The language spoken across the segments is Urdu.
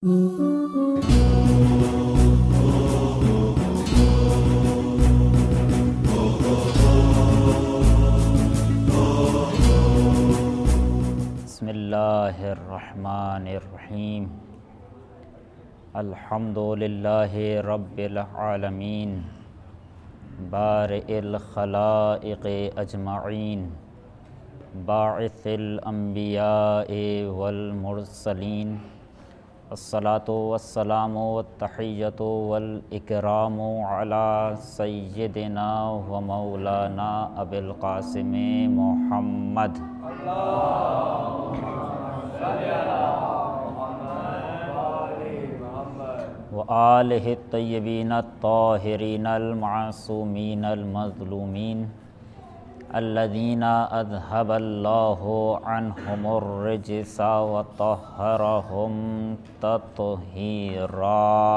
بسم اللہ الرحمن الرحیم الحمد للہ رب العالمین بارئ الخلائق اجمعین باعث الانبیاء والمرسلین الصلاۃ والسلام والتحیۃ والاکرام علی سیدنا و مولانا ابی القاسم محمد وآلہ الطیبین الطاہرین المعصومین المظلومین الذین اذھب اللہ عنہم الرجس وطہرہم تطہیرا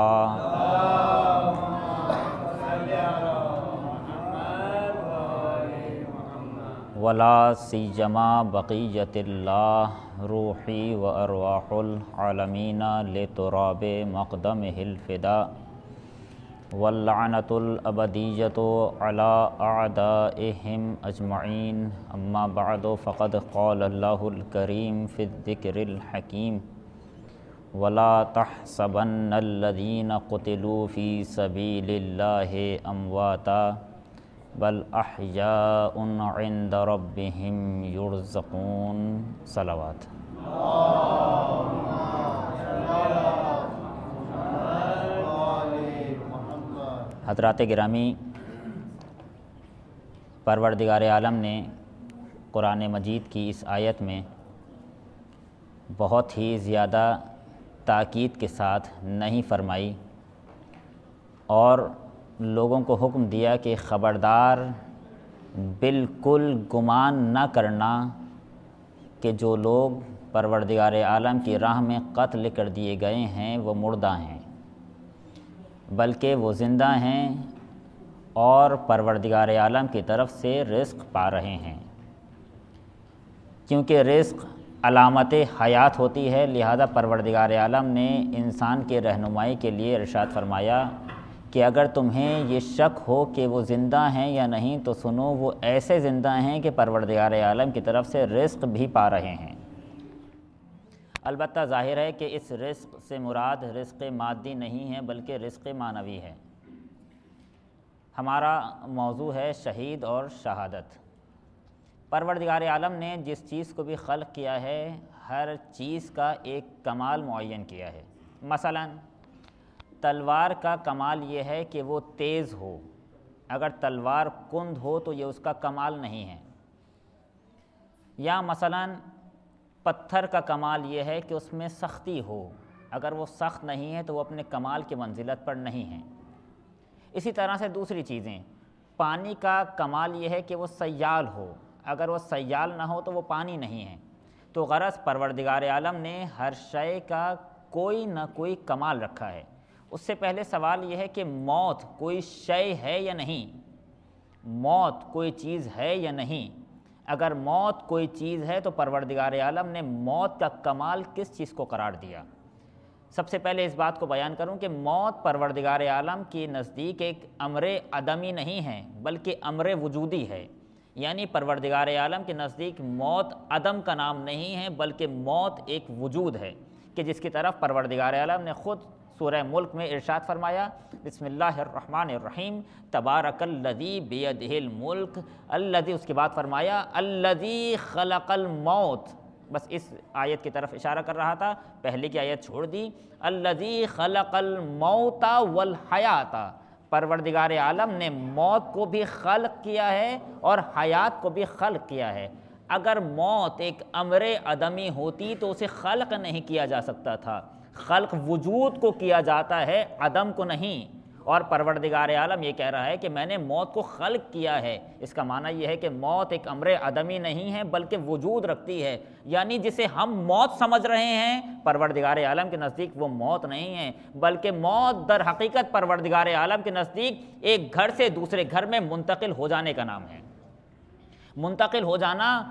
ولا سیما بقیت اللہ روحی و ارواح العالمین لتراب مقدمہ الفداء واللعنۃ الابدیۃ علی اعدائہم اجمعین اما بعد فقد قال اللہ الکریم فی الذکر الحکیم ولا تحسبن الذین قتلوا فی سبیل اللہ امواتا بل احیاء عند ربهم یرزقون صلوات۔ حضرات گرامی، پروردگار عالم نے قرآن مجید کی اس آیت میں بہت ہی زیادہ تاکید کے ساتھ نہیں فرمائی اور لوگوں کو حکم دیا کہ خبردار بالکل گمان نہ کرنا کہ جو لوگ پروردگار عالم کی راہ میں قتل کر دیے گئے ہیں وہ مردہ ہیں، بلکہ وہ زندہ ہیں اور پروردگار عالم کی طرف سے رزق پا رہے ہیں، کیونکہ رزق علامت حیات ہوتی ہے۔ لہذا پروردگار عالم نے انسان کے رہنمائی کے لیے ارشاد فرمایا کہ اگر تمہیں یہ شک ہو کہ وہ زندہ ہیں یا نہیں تو سنو، وہ ایسے زندہ ہیں کہ پروردگار عالم کی طرف سے رزق بھی پا رہے ہیں۔ البتہ ظاہر ہے کہ اس رزق سے مراد رزق مادی نہیں ہے بلکہ رزق معنوی ہے۔ ہمارا موضوع ہے شہید اور شہادت۔ پروردگار عالم نے جس چیز کو بھی خلق کیا ہے ہر چیز کا ایک کمال معین کیا ہے۔ مثلاً تلوار کا کمال یہ ہے کہ وہ تیز ہو، اگر تلوار کند ہو تو یہ اس کا کمال نہیں ہے۔ یا مثلاً پتھر کا کمال یہ ہے کہ اس میں سختی ہو، اگر وہ سخت نہیں ہے تو وہ اپنے کمال کی منزلت پر نہیں ہے۔ اسی طرح سے دوسری چیزیں، پانی کا کمال یہ ہے کہ وہ سیال ہو، اگر وہ سیال نہ ہو تو وہ پانی نہیں ہے۔ تو غرض پروردگار عالم نے ہر شے کا کوئی نہ کوئی کمال رکھا ہے۔ اس سے پہلے سوال یہ ہے کہ موت کوئی شے ہے یا نہیں؟ موت کوئی چیز ہے یا نہیں؟ اگر موت کوئی چیز ہے تو پروردگار عالم نے موت کا کمال کس چیز کو قرار دیا؟ سب سے پہلے اس بات کو بیان کروں کہ موت پروردگار عالم کے نزدیک ایک امر عدمی نہیں ہے بلکہ امر وجودی ہے، یعنی پروردگار عالم کے نزدیک موت عدم کا نام نہیں ہے بلکہ موت ایک وجود ہے، کہ جس کی طرف پروردگار عالم نے خود سورہ ملک میں ارشاد فرمایا، بسم اللہ الرحمن الرحیم تبارک الذی بیدہ الملک الذی، اس کے بعد فرمایا الذی خلق الموت، بس اس آیت کی طرف اشارہ کر رہا تھا، پہلے کی آیت چھوڑ دی، الذی خلق الموت والحیات، پروردگار عالم نے موت کو بھی خلق کیا ہے اور حیات کو بھی خلق کیا ہے۔ اگر موت ایک امر عدمی ہوتی تو اسے خلق نہیں کیا جا سکتا تھا، خلق وجود کو کیا جاتا ہے عدم کو نہیں، اور پروردگار عالم یہ کہہ رہا ہے کہ میں نے موت کو خلق کیا ہے۔ اس کا معنی یہ ہے کہ موت ایک امر عدمی نہیں ہے بلکہ وجود رکھتی ہے، یعنی جسے ہم موت سمجھ رہے ہیں پروردگار عالم کے نزدیک وہ موت نہیں ہے، بلکہ موت در حقیقت پروردگار عالم کے نزدیک ایک گھر سے دوسرے گھر میں منتقل ہو جانے کا نام ہے۔ منتقل ہو جانا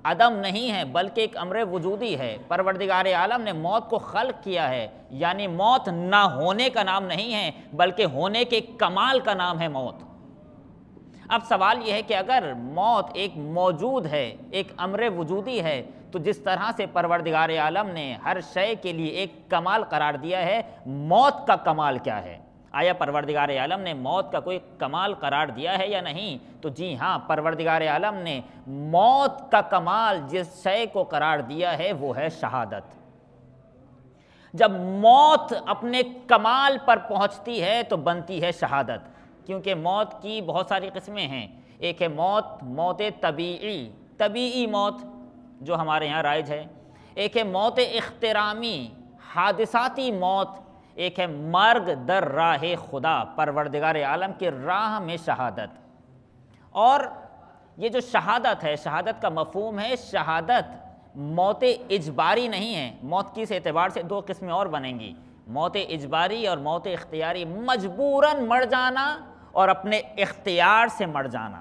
عدم نہیں ہے بلکہ ایک امر وجودی ہے۔ پروردگار عالم نے موت کو خلق کیا ہے، یعنی موت نہ ہونے کا نام نہیں ہے بلکہ ہونے کے کمال کا نام ہے موت۔ اب سوال یہ ہے کہ اگر موت ایک موجود ہے، ایک امر وجودی ہے، تو جس طرح سے پروردگار عالم نے ہر شے کے لیے ایک کمال قرار دیا ہے، موت کا کمال کیا ہے؟ آیا پروردگار عالم نے موت کا کوئی کمال قرار دیا ہے یا نہیں؟ تو جی ہاں، پروردگار عالم نے موت کا کمال جس شے کو قرار دیا ہے وہ ہے شہادت۔ جب موت اپنے کمال پر پہنچتی ہے تو بنتی ہے شہادت، کیونکہ موت کی بہت ساری قسمیں ہیں۔ ایک ہے موت طبیعی موت جو ہمارے یہاں رائج ہے، ایک ہے موت اخترامی حادثاتی موت، ایک ہے مرگ در راہ خدا، پروردگار عالم کی راہ میں شہادت۔ اور یہ جو شہادت ہے، شہادت کا مفہوم ہے، شہادت موت اجباری نہیں ہے۔ موت کی اس اعتبار سے دو قسمیں اور بنیں گی، موت اجباری اور موت اختیاری، مجبوراً مر جانا اور اپنے اختیار سے مر جانا۔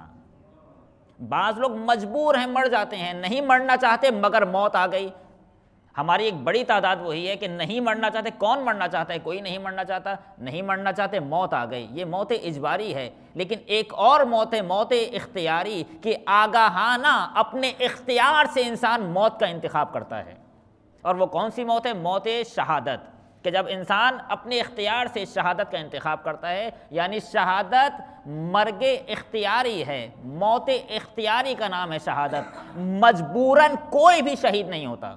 بعض لوگ مجبور ہیں، مر جاتے ہیں، نہیں مرنا چاہتے مگر موت آ گئی۔ ہماری ایک بڑی تعداد وہی ہے کہ نہیں مرنا چاہتے۔ کون مرنا چاہتا ہے؟ کوئی نہیں مرنا چاہتا، نہیں مرنا چاہتے، موت آ گئی، یہ موت اجباری ہے۔ لیکن ایک اور موت ہے موت اختیاری، کہ آگاہانہ اپنے اختیار سے انسان موت کا انتخاب کرتا ہے۔ اور وہ کون سی موت ہے؟ موت شہادت، کہ جب انسان اپنے اختیار سے شہادت کا انتخاب کرتا ہے، یعنی شہادت مرگ اختیاری ہے، موت اختیاری کا نام ہے شہادت۔ مجبوراً کوئی بھی شہید نہیں ہوتا۔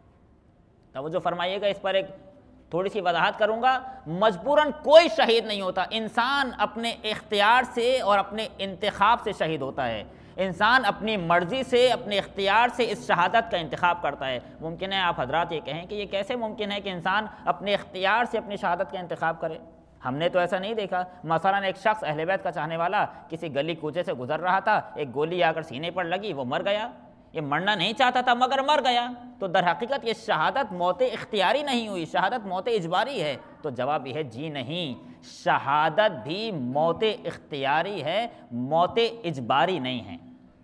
توجہ فرمائیے گا، اس پر ایک تھوڑی سی وضاحت کروں گا۔ مجبوراً کوئی شہید نہیں ہوتا، انسان اپنے اختیار سے اور اپنے انتخاب سے شہید ہوتا ہے۔ انسان اپنی مرضی سے، اپنے اختیار سے اس شہادت کا انتخاب کرتا ہے۔ ممکن ہے آپ حضرات یہ کہیں کہ یہ کیسے ممکن ہے کہ انسان اپنے اختیار سے اپنی شہادت کا انتخاب کرے؟ ہم نے تو ایسا نہیں دیکھا۔ مثلاً ایک شخص اہل بیت کا چاہنے والا کسی گلی کوچے سے گزر رہا تھا، ایک گولی آ کر سینے پر لگی، وہ مر گیا۔ یہ مرنا نہیں چاہتا تھا مگر مر گیا، تو در حقیقت یہ شہادت موت اختیاری نہیں ہوئی، شہادت موت اجباری ہے۔ تو جواب یہ ہے جی نہیں، شہادت بھی موت اختیاری ہے، موت اجباری نہیں ہے۔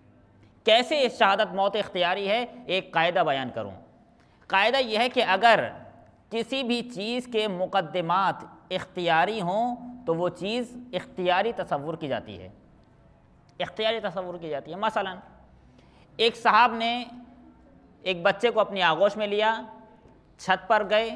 کیسے شہادت موت اختیاری ہے؟ ایک قاعدہ بیان کروں۔ قاعدہ یہ ہے کہ اگر کسی بھی چیز کے مقدمات اختیاری ہوں تو وہ چیز اختیاری تصور کی جاتی ہے، اختیاری تصور کی جاتی ہے۔ مثلاً ایک صاحب نے ایک بچے کو اپنی آغوش میں لیا، چھت پر گئے،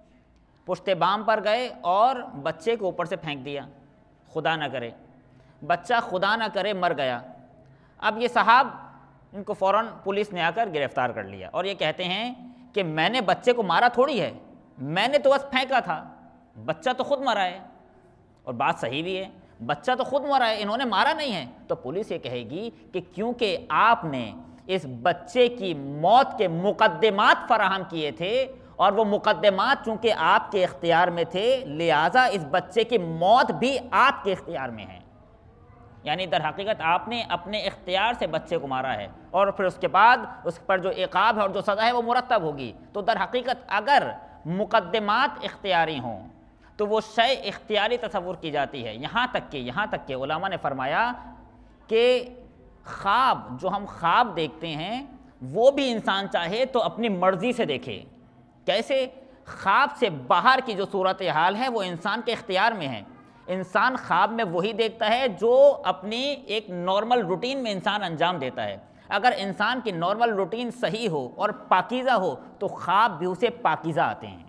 پشت بام پر گئے اور بچے کو اوپر سے پھینک دیا، خدا نہ کرے بچہ خدا نہ کرے مر گیا۔ اب یہ صاحب، ان کو فوراً پولیس نے آ کر گرفتار کر لیا اور یہ کہتے ہیں کہ میں نے بچے کو مارا تھوڑی ہے، میں نے تو بس پھینکا تھا، بچہ تو خود مرا ہے۔ اور بات صحیح بھی ہے، بچہ تو خود مرا ہے، انہوں نے مارا نہیں ہے۔ تو پولیس یہ کہے گی کہ کیونکہ آپ نے اس بچے کی موت کے مقدمات فراہم کیے تھے اور وہ مقدمات چونکہ آپ کے اختیار میں تھے، لہٰذا اس بچے کی موت بھی آپ کے اختیار میں ہے۔ یعنی در حقیقت آپ نے اپنے اختیار سے بچے کو مارا ہے اور پھر اس کے بعد اس پر جو عقاب ہے اور جو سزا ہے وہ مرتب ہوگی۔ تو در حقیقت اگر مقدمات اختیاری ہوں تو وہ شے اختیاری تصور کی جاتی ہے۔ یہاں تک کہ علماء نے فرمایا کہ خواب، جو ہم خواب دیکھتے ہیں، وہ بھی انسان چاہے تو اپنی مرضی سے دیکھے۔ کیسے؟ خواب سے باہر کی جو صورتحال ہے وہ انسان کے اختیار میں ہے۔ انسان خواب میں وہی دیکھتا ہے جو اپنی ایک نارمل روٹین میں انسان انجام دیتا ہے۔ اگر انسان کی نارمل روٹین صحیح ہو اور پاکیزہ ہو تو خواب بھی اسے پاکیزہ آتے ہیں۔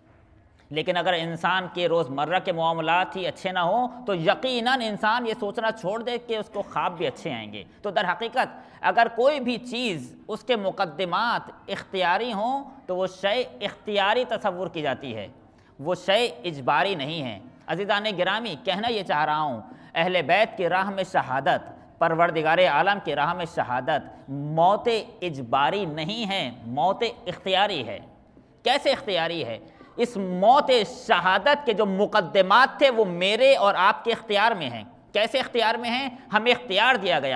لیکن اگر انسان کے روزمرہ کے معاملات ہی اچھے نہ ہوں تو یقیناً انسان یہ سوچنا چھوڑ دے کہ اس کو خواب بھی اچھے آئیں گے۔ تو در حقیقت اگر کوئی بھی چیز اس کے مقدمات اختیاری ہوں تو وہ شے اختیاری تصور کی جاتی ہے، وہ شے اجباری نہیں ہے۔ عزیزان گرامی، کہنا یہ چاہ رہا ہوں، اہل بیت کی راہ میں شہادت، پروردگار عالم کی راہ میں شہادت موت اجباری نہیں ہے، موت اختیاری ہے۔ کیسے اختیاری ہے؟ اس موت شہادت کے جو مقدمات تھے وہ میرے اور آپ کے اختیار میں ہیں۔ کیسے اختیار میں ہیں؟ ہمیں اختیار دیا گیا،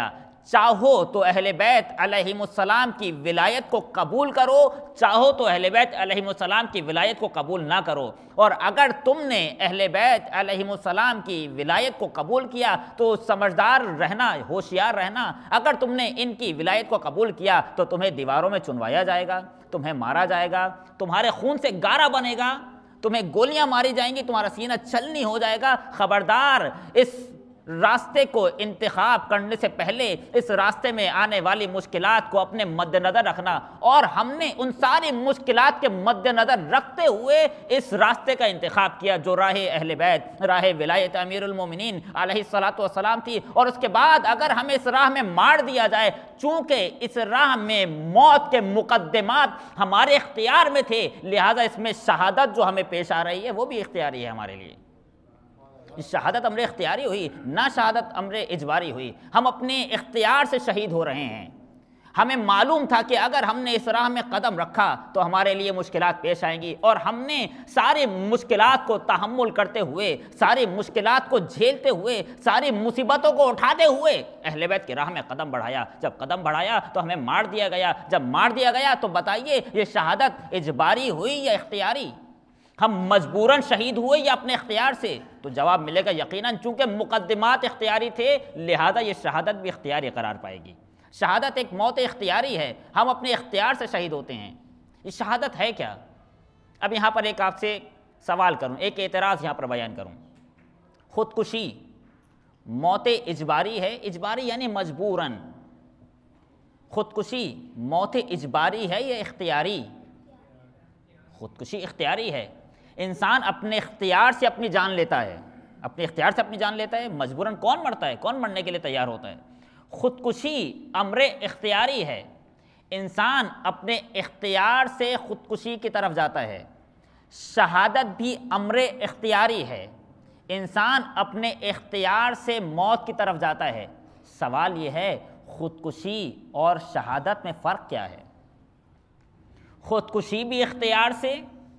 چاہو تو اہل بیت علیہم السلام کی ولایت کو قبول کرو، چاہو تو اہل بیت علیہم السلام کی ولایت کو قبول نہ کرو۔ اور اگر تم نے اہل بیت علیہم السلام کی ولایت کو قبول کیا تو سمجھدار رہنا، ہوشیار رہنا، اگر تم نے ان کی ولایت کو قبول کیا تو تمہیں دیواروں میں چنوایا جائے گا، تمہیں مارا جائے گا، تمہارے خون سے گارا بنے گا، تمہیں گولیاں ماری جائیں گی، تمہارا سینہ چھلنی ہو جائے گا۔ خبردار، اس راستے کو انتخاب کرنے سے پہلے اس راستے میں آنے والی مشکلات کو اپنے مد نظر رکھنا، اور ہم نے ان ساری مشکلات کے مد نظر رکھتے ہوئے اس راستے کا انتخاب کیا جو راہ اہل بیت، راہ ولایت امیر المومنین علیہ الصلاۃ والسلام تھی۔ اور اس کے بعد اگر ہمیں اس راہ میں مار دیا جائے، چونکہ اس راہ میں موت کے مقدمات ہمارے اختیار میں تھے، لہٰذا اس میں شہادت جو ہمیں پیش آ رہی ہے وہ بھی اختیاری ہے ہمارے لیے۔ شہادت امر اختیاری ہوئی، نہ شہادت امر اجباری ہوئی۔ ہم اپنے اختیار سے شہید ہو رہے ہیں۔ ہمیں معلوم تھا کہ اگر ہم نے اس راہ میں قدم رکھا تو ہمارے لیے مشکلات پیش آئیں گی، اور ہم نے ساری مشکلات کو تحمل کرتے ہوئے، ساری مشکلات کو جھیلتے ہوئے، ساری مصیبتوں کو اٹھاتے ہوئے اہل بیت کی راہ میں قدم بڑھایا۔ جب قدم بڑھایا تو ہمیں مار دیا گیا۔ جب مار دیا گیا تو بتائیے یہ شہادت اجباری ہوئی یا اختیاری؟ ہم مجبوراً شہید ہوئے یا اپنے اختیار سے؟ تو جواب ملے گا یقیناً چونکہ مقدمات اختیاری تھے، لہذا یہ شہادت بھی اختیاری قرار پائے گی۔ شہادت ایک موت اختیاری ہے، ہم اپنے اختیار سے شہید ہوتے ہیں۔ یہ شہادت ہے کیا؟ اب یہاں پر ایک آپ سے سوال کروں، ایک اعتراض یہاں پر بیان کروں۔ خودکشی موت اجباری ہے، اجباری یعنی مجبوراً۔ خودکشی موت اجباری ہے یا اختیاری؟ خودکشی اختیاری ہے۔ انسان اپنے اختیار سے اپنی جان لیتا ہے، اپنے اختیار سے اپنی جان لیتا ہے۔ مجبوراً کون مرتا ہے؟ کون مرنے کے لیے تیار ہوتا ہے؟ خودکشی امر اختیاری ہے۔ انسان اپنے اختیار سے خودکشی کی طرف جاتا ہے۔ شہادت بھی امر اختیاری ہے۔ انسان اپنے اختیار سے موت کی طرف جاتا ہے۔ سوال یہ ہے خودکشی اور شہادت میں فرق کیا ہے؟ خودکشی بھی اختیار سے،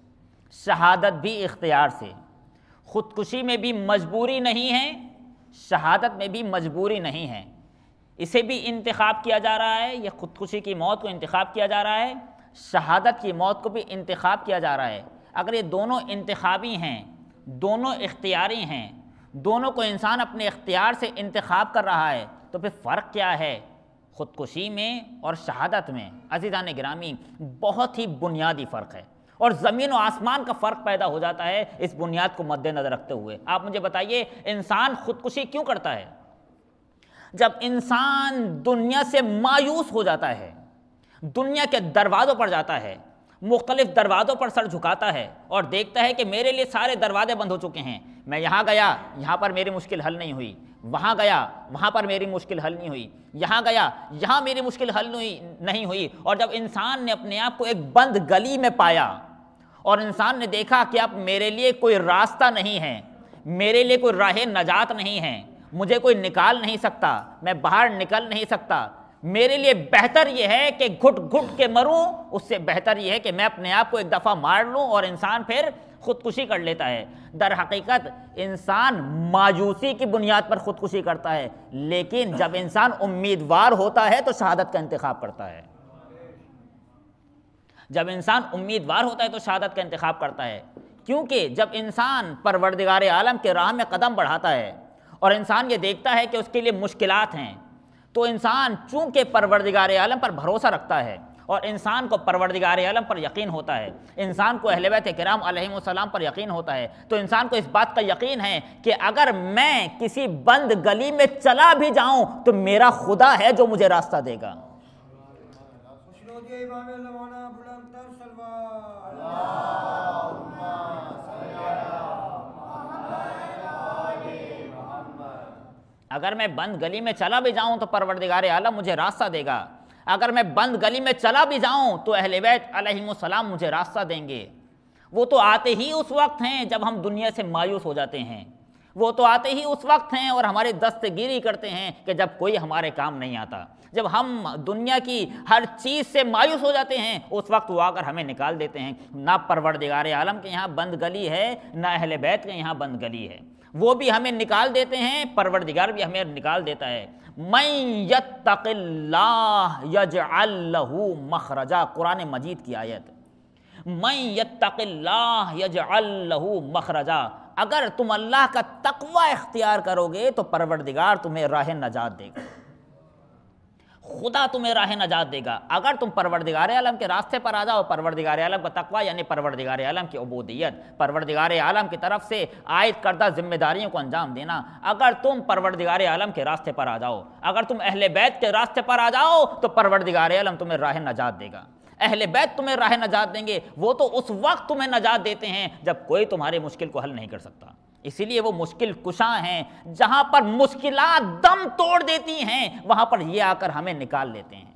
شہادت بھی اختیار سے۔ خودکشی میں بھی مجبوری نہیں ہے، شہادت میں بھی مجبوری نہیں ہے۔ اسے بھی انتخاب کیا جا رہا ہے، یہ خودکشی کی موت کو انتخاب کیا جا رہا ہے، شہادت کی موت کو بھی انتخاب کیا جا رہا ہے۔ اگر یہ دونوں انتخابی ہیں، دونوں اختیاری ہیں، دونوں کو انسان اپنے اختیار سے انتخاب کر رہا ہے، تو پھر فرق کیا ہے خودکشی میں اور شہادت میں؟ عزیزان گرامی، بہت ہی بنیادی فرق ہے، اور زمین و آسمان کا فرق پیدا ہو جاتا ہے اس بنیاد کو مد نظر رکھتے ہوئے۔ آپ مجھے بتائیے انسان خودکشی کیوں کرتا ہے؟ جب انسان دنیا سے مایوس ہو جاتا ہے، دنیا کے دروازوں پر جاتا ہے، مختلف دروازوں پر سر جھکاتا ہے اور دیکھتا ہے کہ میرے لیے سارے دروازے بند ہو چکے ہیں، میں یہاں گیا، یہاں پر میری مشکل حل نہیں ہوئی، وہاں گیا، وہاں پر میری مشکل حل نہیں ہوئی، یہاں گیا، یہاں میری مشکل حل نہیں ہوئی، اور جب انسان نے اپنے آپ کو ایک بند گلی میں پایا اور انسان نے دیکھا کہ اب میرے لیے کوئی راستہ نہیں ہے، میرے لیے کوئی راہ نجات نہیں ہے، مجھے کوئی نکال نہیں سکتا، میں باہر نکل نہیں سکتا، میرے لیے بہتر یہ ہے کہ گھٹ گھٹ کے مروں، اس سے بہتر یہ ہے کہ میں اپنے آپ کو ایک دفعہ مار لوں، اور انسان پھر خودکشی کر لیتا ہے۔ در حقیقت انسان مایوسی کی بنیاد پر خودکشی کرتا ہے، لیکن جب انسان امیدوار ہوتا ہے تو شہادت کا انتخاب کرتا ہے۔ جب انسان امیدوار ہوتا ہے تو شہادت کا انتخاب کرتا ہے، کیونکہ جب انسان پروردگار عالم کے راہ میں قدم بڑھاتا ہے اور انسان یہ دیکھتا ہے کہ اس کے لیے مشکلات ہیں، تو انسان چونکہ پروردگار عالم پر بھروسہ رکھتا ہے، اور انسان کو پروردگار عالم پر یقین ہوتا ہے، انسان کو اہل بیت کرام علیہم السلام پر یقین ہوتا ہے، تو انسان کو اس بات کا یقین ہے کہ اگر میں کسی بند گلی میں چلا بھی جاؤں تو میرا خدا ہے جو مجھے راستہ دے گا۔ اگر میں بند گلی میں چلا بھی جاؤں تو پروردگار عالم مجھے راستہ دے گا، اگر میں بند گلی میں چلا بھی جاؤں تو اہل بیت علیہم السلام مجھے راستہ دیں گے۔ وہ تو آتے ہی اس وقت ہیں جب ہم دنیا سے مایوس ہو جاتے ہیں، وہ تو آتے ہی اس وقت ہیں اور ہمارے دستگیری کرتے ہیں کہ جب کوئی ہمارے کام نہیں آتا، جب ہم دنیا کی ہر چیز سے مایوس ہو جاتے ہیں اس وقت وہ آ کر ہمیں نکال دیتے ہیں۔ نہ پروردگار عالم کے یہاں بند گلی ہے، نہ اہل بیت کے یہاں بند گلی ہے، وہ بھی ہمیں نکال دیتے ہیں، پروردگار بھی ہمیں نکال دیتا ہے۔ من یتق اللہ یجعل لہ مخرجا، قرآن مجید کی آیت، من یتق اللہ یجعل لہ مخرجا، اگر تم اللہ کا تقوی اختیار کرو گے تو پروردگار تمہیں راہ نجات دے گا، خدا تمہیں راہ نجات دے گا۔ اگر تم پروردگار عالم کے راستے پر آ جاؤ، پروردگار عالم کا تقوی یعنی پروردگار عالم کی عبودیت، پروردگار عالم کی طرف سے عائد کردہ ذمہ داریوں کو انجام دینا، اگر تم پروردگار عالم کے راستے پر آ جاؤ، اگر تم اہل بیت کے راستے پر آ جاؤ تو پروردگار عالم تمہیں راہ نجات دے گا۔ اہل بیت تمہیں راہ نجات دیں گے، وہ تو اس وقت تمہیں نجات دیتے ہیں جب کوئی تمہاری مشکل کو حل نہیں کر سکتا، اسی لیے وہ مشکل کشاں ہیں، جہاں پر مشکلات دم توڑ دیتی ہیں وہاں پر یہ آ کر ہمیں نکال لیتے ہیں۔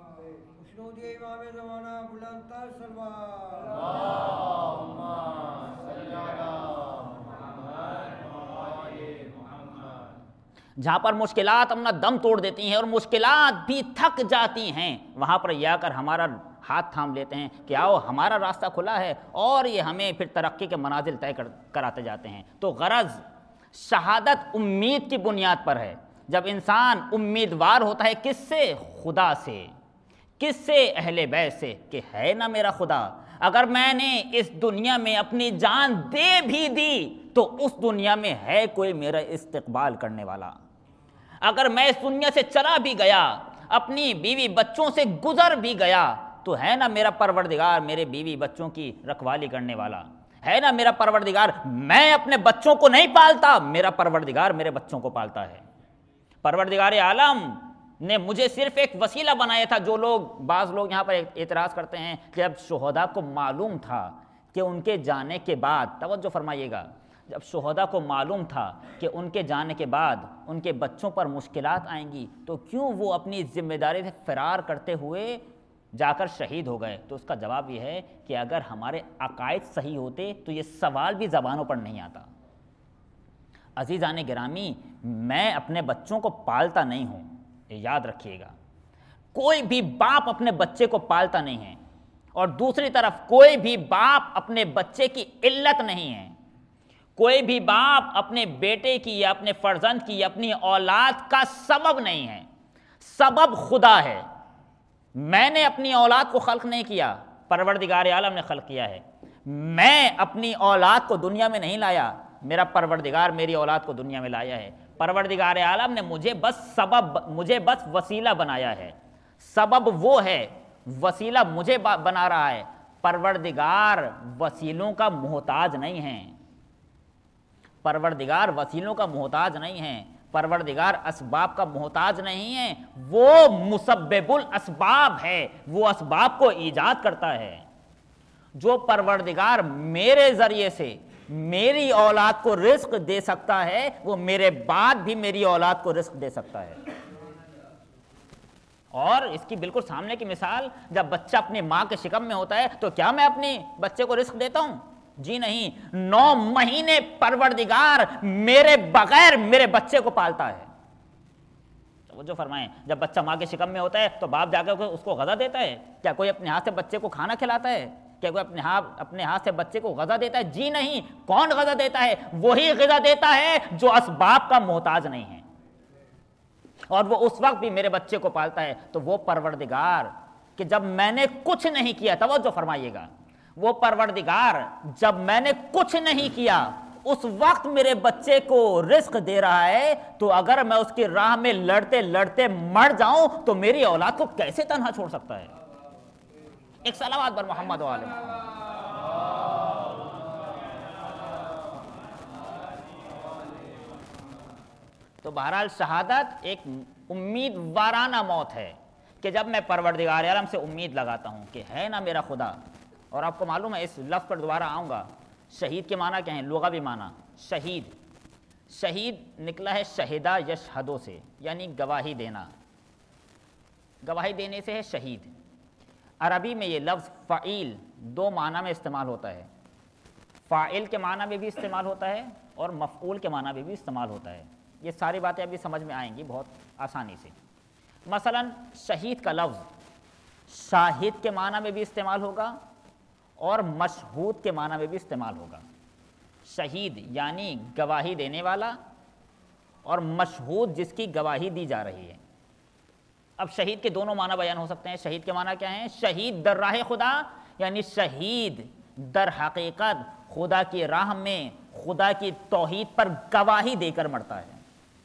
جہاں پر مشکلات اپنا دم توڑ دیتی ہیں اور مشکلات بھی تھک جاتی ہیں، وہاں پر یہ آ کر ہمارا ہاتھ تھام لیتے ہیں کہ آؤ ہمارا راستہ کھلا ہے، اور یہ ہمیں پھر ترقی کے منازل طے کراتے جاتے ہیں۔ تو غرض شہادت امید کی بنیاد پر ہے۔ جب انسان امیدوار ہوتا ہے کس سے؟ خدا سے۔ کس سے؟ اہل بیت سے، کہ ہے نا میرا خدا، اگر میں نے اس دنیا میں اپنی جان دے بھی دی تو اس دنیا میں ہے کوئی میرا استقبال کرنے والا، اگر میں اس دنیا سے چلا بھی گیا، اپنی بیوی بچوں سے گزر بھی گیا، تو ہے نا میرا پروردگار میرے بیوی بچوں کی رکھوالی کرنے والا، ہے نا میرا پروردگار۔ میں اپنے بچوں کو نہیں پالتا، میرا پروردگار میرے بچوں کو پالتا ہے۔ پروردگار عالم نے مجھے صرف ایک وسیلہ بنایا تھا۔ بعض لوگ یہاں پر اعتراض کرتے ہیں کہ جب شہداء کو معلوم تھا کہ ان کے جانے کے بعد، توجہ فرمائیے گا، جب شہداء کو معلوم تھا کہ ان کے جانے کے بعد ان کے بچوں پر مشکلات آئیں گی، تو کیوں وہ اپنی ذمہ داری سے فرار کرتے ہوئے جا کر شہید ہو گئے؟ تو اس کا جواب یہ ہے کہ اگر ہمارے عقائد صحیح ہوتے تو یہ سوال بھی زبانوں پر نہیں آتا۔ عزیزان گرامی، میں اپنے بچوں کو پالتا نہیں ہوں، یہ یاد رکھیے گا، کوئی بھی باپ اپنے بچے کو پالتا نہیں ہے، اور دوسری طرف کوئی بھی باپ اپنے بچے کی علت نہیں ہے، کوئی بھی باپ اپنے بیٹے کی یا اپنے فرزند کی یا اپنی اولاد کا سبب نہیں ہے، سبب خدا ہے۔ میں نے اپنی اولاد کو خلق نہیں کیا، پروردگار عالم نے خلق کیا ہے۔ میں اپنی اولاد کو دنیا میں نہیں لایا، میرا پروردگار میری اولاد کو دنیا میں لایا ہے۔ پروردگار عالم نے مجھے بس وسیلہ بنایا ہے، سبب وہ ہے، وسیلہ مجھے بنا رہا ہے۔ پروردگار وسیلوں کا محتاج نہیں ہے، پروردگار وسیلوں کا محتاج نہیں ہے، پروردگار اسباب کا محتاج نہیں ہے، وہ مسبب الاسباب ہے، وہ اسباب کو ایجاد کرتا ہے۔ جو پروردگار میرے ذریعے سے میری اولاد کو رزق دے سکتا ہے، وہ میرے بعد بھی میری اولاد کو رزق دے سکتا ہے۔ اور اس کی بالکل سامنے کی مثال، جب بچہ اپنی ماں کے شکم میں ہوتا ہے تو کیا میں اپنے بچے کو رزق دیتا ہوں؟ جی نہیں، 9 مہینے پروردگار میرے بغیر میرے بچے کو پالتا ہے۔ توجہ فرمائیں، جب بچہ ماں کے شکم میں ہوتا ہے تو باپ جا کر اس کو غذا دیتا ہے؟ کیا کوئی اپنے ہاتھ سے بچے کو کھانا کھلاتا ہے؟ کیا کوئی اپنے ہاتھ سے بچے کو غذا دیتا ہے؟ جی نہیں۔ کون غذا دیتا ہے؟ وہی غذا دیتا ہے جو اسباب کا محتاج نہیں ہے، اور وہ اس وقت بھی میرے بچے کو پالتا ہے۔ تو وہ پروردگار کہ جب میں نے کچھ نہیں کیا، توجہ فرمائیے گا، وہ پروردگار جب میں نے کچھ نہیں کیا اس وقت میرے بچے کو رزق دے رہا ہے، تو اگر میں اس کی راہ میں لڑتے لڑتے مر جاؤں تو میری اولاد کو کیسے تنہا چھوڑ سکتا ہے؟ ایک صلوات بر محمد و آل محمد۔ تو بہرحال شہادت ایک امیدوارانہ موت ہے کہ جب میں پروردگار عالم سے امید لگاتا ہوں کہ ہے نا میرا خدا۔ اور آپ کو معلوم ہے، اس لفظ پر دوبارہ آؤں گا، شہید کے معنی کیا ہیں؟ لغوی معنی شہید نکلا ہے شہدہ یشہدو سے، یعنی گواہی دینا، گواہی دینے سے ہے شہید۔ عربی میں یہ لفظ فعیل 2 معنی میں استعمال ہوتا ہے، فاعل کے معنی میں بھی استعمال ہوتا ہے اور مفعول کے معنی میں بھی استعمال ہوتا ہے۔ یہ ساری باتیں ابھی سمجھ میں آئیں گی بہت آسانی سے۔ مثلا شہید کا لفظ شاہد کے معنی میں بھی استعمال ہوگا اور مشہود کے معنی میں بھی استعمال ہوگا۔ شہید یعنی گواہی دینے والا، اور مشہود جس کی گواہی دی جا رہی ہے۔ اب شہید کے دونوں معنی بیان ہو سکتے ہیں. شہید کے معنی کیا ہیں؟ شہید در راہ خدا، یعنی شہید در حقیقت خدا کی راہ میں خدا کی توحید پر گواہی دے کر مرتا ہے.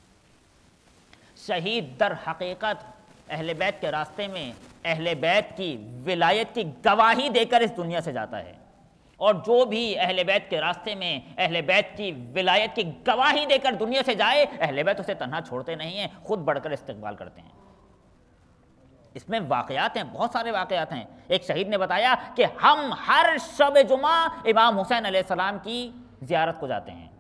شہید در حقیقت اہل بیت کے راستے میں اہل بیت کی ولایت کی گواہی دے کر اس دنیا سے جاتا ہے. اور جو بھی اہل بیت کے راستے میں اہل بیت کی ولایت کی گواہی دے کر دنیا سے جائے، اہل بیت اسے تنہا چھوڑتے نہیں ہیں، خود بڑھ کر استقبال کرتے ہیں. اس میں واقعات ہیں، بہت سارے واقعات ہیں. ایک شہید نے بتایا کہ ہم ہر شب جمعہ امام حسین علیہ السلام کی زیارت کو جاتے ہیں.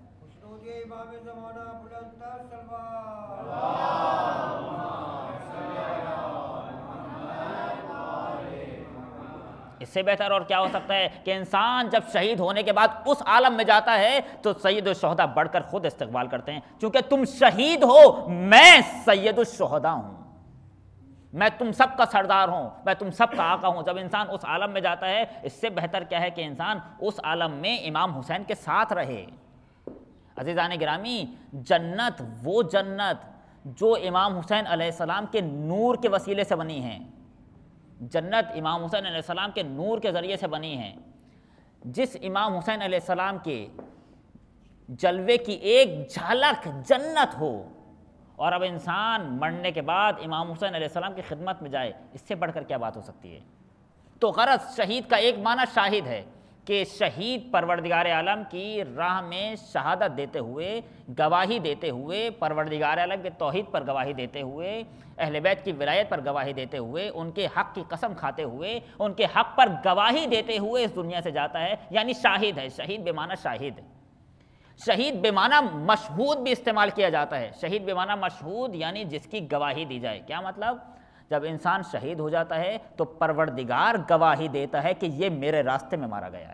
اس سے بہتر اور کیا ہو سکتا ہے کہ انسان جب شہید ہونے کے بعد اس عالم میں جاتا ہے تو سید الشہداء بڑھ کر خود استقبال کرتے ہیں، چونکہ تم شہید ہو، میں سید الشہداء ہوں، میں تم سب کا سردار ہوں، میں تم سب کا آقا ہوں. جب انسان اس عالم میں جاتا ہے، اس سے بہتر کیا ہے کہ انسان اس عالم میں امام حسین کے ساتھ رہے. عزیزان گرامی، جنت وہ جنت جو امام حسین علیہ السلام کے نور کے وسیلے سے بنی ہیں، جنت امام حسین علیہ السلام کے نور کے ذریعے سے بنی ہیں. جس امام حسین علیہ السلام کے جلوے کی ایک جھلک جنت ہو، اور اب انسان مرنے کے بعد امام حسین علیہ السلام کی خدمت میں جائے، اس سے بڑھ کر کیا بات ہو سکتی ہے؟ تو غرض شہید کا ایک معنی شاہد ہے کہ شہید پروردگار عالم کی راہ میں شہادت دیتے ہوئے، گواہی دیتے ہوئے، پروردگار عالم کے توحید پر گواہی دیتے ہوئے، اہل بیت کی ولایت پر گواہی دیتے ہوئے، ان کے حق کی قسم کھاتے ہوئے، ان کے حق پر گواہی دیتے ہوئے اس دنیا سے جاتا ہے، یعنی شاہد ہے. شہید بے معنی شاہد. شہید بے معنی مشہود بھی استعمال کیا جاتا ہے. شہید بے معنی مشہود یعنی جس کی گواہی دی جائے. کیا مطلب؟ جب انسان شہید ہو جاتا ہے تو پروردگار گواہی دیتا ہے کہ یہ میرے راستے میں مارا گیا ہے.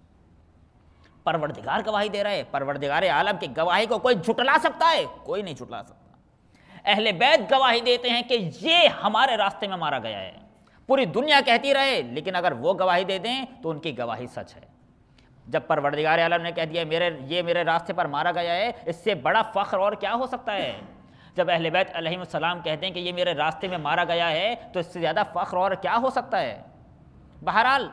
پروردگار گواہی دے رہا ہے. پروردگار عالم کی گواہی کو کوئی جھٹلا سکتا ہے؟ کوئی نہیں جھٹلا سکتا. اہل بیت گواہی دیتے ہیں کہ یہ ہمارے راستے میں مارا گیا ہے. پوری دنیا کہتی رہے، لیکن اگر وہ گواہی دے دیں تو ان کی گواہی سچ ہے. جب پروردگار عالم نے کہہ دیا یہ میرے راستے پر مارا گیا ہے، اس سے بڑا فخر اور کیا ہو سکتا ہے؟ جب اہل بیت علیہم السلام کہتے ہیں کہ یہ میرے راستے میں مارا گیا ہے، تو اس سے زیادہ فخر اور کیا ہو سکتا ہے؟ بہرحال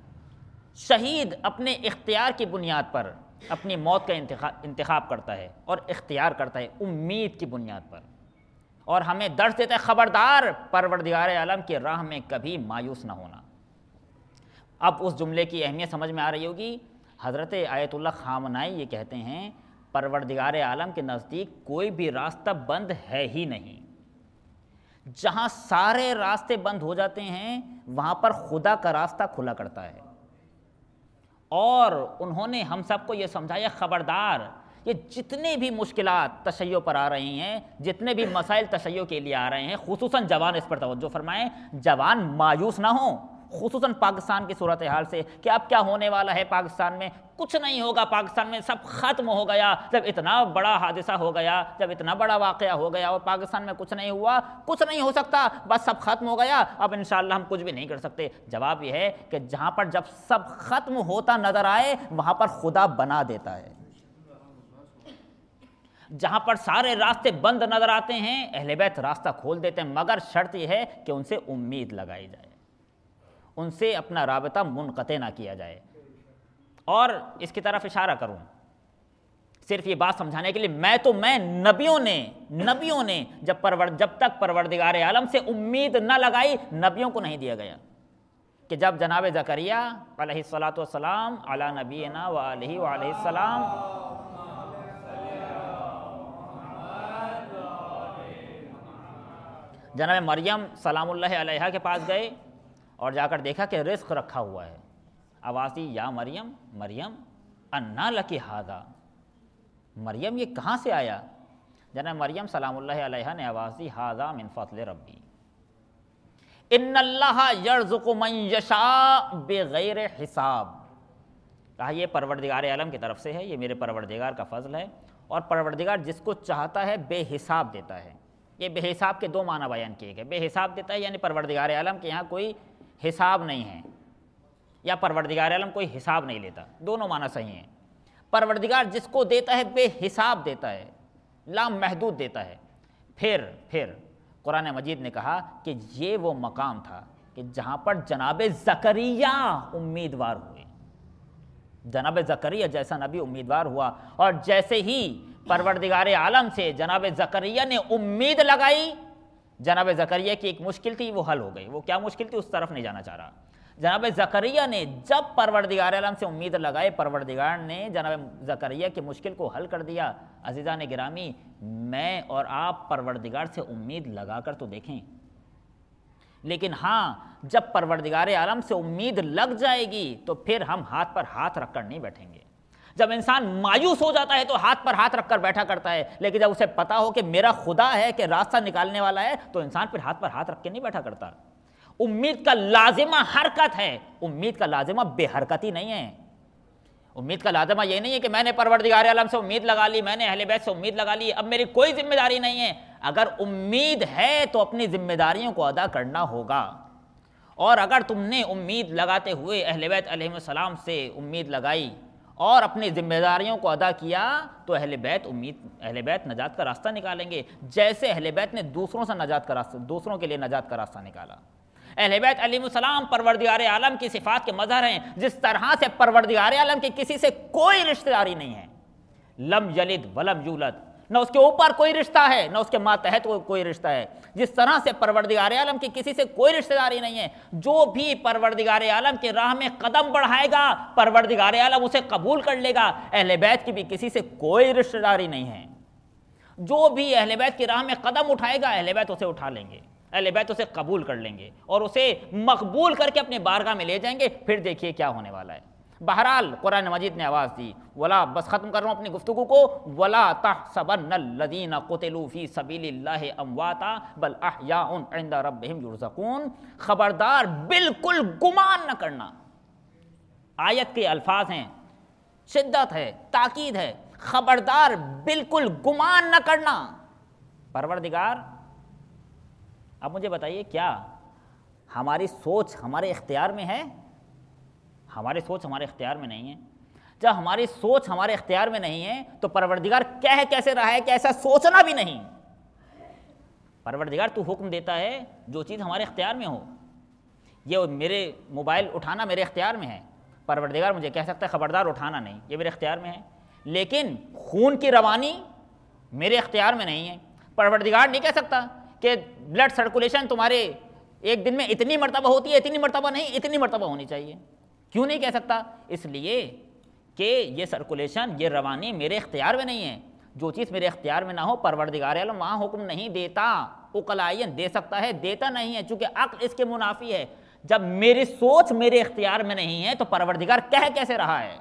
شہید اپنے اختیار کی بنیاد پر اپنی موت کا انتخاب کرتا ہے اور اختیار کرتا ہے امید کی بنیاد پر، اور ہمیں درس دیتا ہے خبردار پروردگار عالم کی راہ میں کبھی مایوس نہ ہونا. اب اس جملے کی اہمیت سمجھ میں آ رہی ہوگی. حضرت آیت اللہ خامنائی یہ کہتے ہیں پروردگار عالم کے نزدیک کوئی بھی راستہ بند ہے ہی نہیں. جہاں سارے راستے بند ہو جاتے ہیں وہاں پر خدا کا راستہ کھلا کرتا ہے. اور انہوں نے ہم سب کو یہ سمجھایا خبردار، یہ جتنے بھی مشکلات تشیع پر آ رہی ہیں، جتنے بھی مسائل تشیع کے لیے آ رہے ہیں، خصوصاً جوان اس پر توجہ فرمائیں. جوان مایوس نہ ہوں، خصوصاً پاکستان کی صورتحال سے کہ اب کیا ہونے والا ہے پاکستان میں. کچھ نہیں ہوگا، پاکستان میں سب ختم ہو گیا. جب اتنا بڑا حادثہ ہو گیا، جب اتنا بڑا واقعہ ہو گیا اور پاکستان میں کچھ نہیں ہوا، کچھ نہیں ہو سکتا، بس سب ختم ہو گیا، اب انشاءاللہ ہم کچھ بھی نہیں کر سکتے. جواب یہ ہے کہ جہاں پر جب سب ختم ہوتا نظر آئے وہاں پر خدا بنا دیتا ہے. جہاں پر سارے راستے بند نظر آتے ہیں اہل بیت راستہ کھول دیتے ہیں، مگر شرط یہ ہے کہ ان سے امید لگائی جائے، ان سے اپنا رابطہ منقطع نہ کیا جائے. اور اس کی طرف اشارہ کروں صرف یہ بات سمجھانے کے لیے، میں نبیوں نے جب تک پروردگار عالم سے امید نہ لگائی، نبیوں کو نہیں دیا گیا کہ جب جناب زکریا علیہ السلام علی نبینا وآلہ وعلیہ السلام جناب مریم سلام اللہ علیہا کے پاس گئے اور جا کر دیکھا کہ رزق رکھا ہوا ہے. آواز دی یا مریم مریم انا لکی ھذا، مریم یہ کہاں سے آیا؟ جناب مریم سلام اللہ علیہا نے آواز دی ھذا من فضل ربی ان اللہ یرزق من یشاء بغیر حساب. کہا یہ پروردگار عالم کی طرف سے ہے، یہ میرے پروردگار کا فضل ہے، اور پروردگار جس کو چاہتا ہے بے حساب دیتا ہے. یہ بے حساب کے دو معنی بیان کیے گئے. بے حساب دیتا ہے یعنی پروردگار عالم کے یہاں کوئی حساب نہیں ہے، یا پروردگار عالم کوئی حساب نہیں لیتا. دونوں معنی صحیح ہیں. پروردگار جس کو دیتا ہے بے حساب دیتا ہے، لا محدود دیتا ہے. پھر قرآن مجید نے کہا کہ یہ وہ مقام تھا کہ جہاں پر جناب زکریا امیدوار ہوئے. جناب زکریا جیسا نبی امیدوار ہوا، اور جیسے ہی پروردگار عالم سے جناب زکریا نے امید لگائی، جناب زکریا کی ایک مشکل تھی وہ حل ہو گئی. وہ کیا مشکل تھی اس طرف نہیں جانا چاہ رہا. جناب زکریا نے جب پروردگار عالم سے امید لگائے، پروردگار نے جناب زکریا کی مشکل کو حل کر دیا. عزیزان گرامی، میں اور آپ پروردگار سے امید لگا کر تو دیکھیں، لیکن ہاں جب پروردگار عالم سے امید لگ جائے گی تو پھر ہم ہاتھ پر ہاتھ رکھ کر نہیں بیٹھیں گے. جب انسان مایوس ہو جاتا ہے تو ہاتھ پر ہاتھ رکھ کر بیٹھا کرتا ہے، لیکن جب اسے پتا ہو کہ میرا خدا ہے کہ راستہ نکالنے والا ہے تو انسان پھر ہاتھ پر ہاتھ رکھ کے نہیں بیٹھا کرتا. امید کا لازمہ حرکت ہے، امید کا لازمہ بے حرکتی نہیں ہے. امید کا لازمہ یہ نہیں ہے کہ میں نے پروردگار عالم سے امید لگا لی، میں نے اہل بیت سے امید لگا لی، اب میری کوئی ذمہ داری نہیں ہے. اگر امید ہے تو اپنی ذمہ داریوں کو ادا کرنا ہوگا. اور اگر تم نے امید لگاتے ہوئے اہل بیت علیہ السلام سے امید لگائی اور اپنی ذمہ داریوں کو ادا کیا تو اہل بیت نجات کا راستہ نکالیں گے، جیسے اہل بیت نے دوسروں کے لیے نجات کا راستہ نکالا. اہل بیت علیہ السلام پروردگار عالم کی صفات کے مظہر ہیں. جس طرح سے پروردگار عالم کی کسی سے کوئی رشتہ داری نہیں ہے، لم یلد ولم یولد، نہ اس کے اوپر کوئی رشتہ ہے نہ اس کے ماتحت کوئی رشتہ ہے. جس طرح سے پروردگار عالم کی کسی سے کوئی رشتہ داری نہیں ہے، جو بھی پروردگار عالم کی راہ میں قدم بڑھائے گا پروردگار عالم اسے قبول کر لے گا. اہل بیت کی بھی کسی سے کوئی رشتہ داری نہیں ہے. جو بھی اہل بیت کی راہ میں قدم اٹھائے گا اہل بیت اسے اٹھا لیں گے، اہل بیت اسے قبول کر لیں گے اور اسے مقبول کر کے اپنے بارگاہ میں لے جائیں گے. پھر دیکھیے کیا ہونے والا ہے. بہرحال قرآن مجید نے آواز دی، ولا، بس ختم کر رہا ہوں اپنی گفتگو کو، ولا تحسبن الذین قتلوا فی سبیل اللہ امواتا بل احیاء عند ربہم یرزقون. خبردار بالکل گمان نہ کرنا. آیت کے الفاظ ہیں، شدت ہے، تاکید ہے. خبردار بالکل گمان نہ کرنا. پروردگار، اب مجھے بتائیے کیا ہماری سوچ ہمارے اختیار میں ہے؟ ہماری سوچ ہمارے اختیار میں نہیں ہے. جب ہماری سوچ ہمارے اختیار میں نہیں ہے تو پروردگار کہہ کیسے رہا ہے کہ ایسا سوچنا بھی نہیں؟ پروردگار تو حکم دیتا ہے جو چیز ہمارے اختیار میں ہو. یہ میرے موبائل اٹھانا میرے اختیار میں ہے، پروردگار مجھے کہہ سکتا ہے خبردار اٹھانا نہیں، یہ میرے اختیار میں ہے. لیکن خون کی روانی میرے اختیار میں نہیں ہے. پروردگار نہیں کہہ سکتا کہ بلڈ سرکولیشن تمہارے ایک دن میں اتنی مرتبہ ہوتی ہے، اتنی مرتبہ نہیں، اتنی مرتبہ ہونی چاہیے. کیوں نہیں کہہ سکتا؟ اس لیے کہ یہ سرکولیشن، یہ روانی میرے اختیار میں نہیں ہے. جو چیز میرے اختیار میں نہ ہو پروردگار عالم وہاں حکم نہیں دیتا. عقلائین دے سکتا ہے، دیتا نہیں ہے، چونکہ عقل اس کے منافی ہے. جب میری سوچ میرے اختیار میں نہیں ہے تو پروردگار کہہ کیسے رہا ہے؟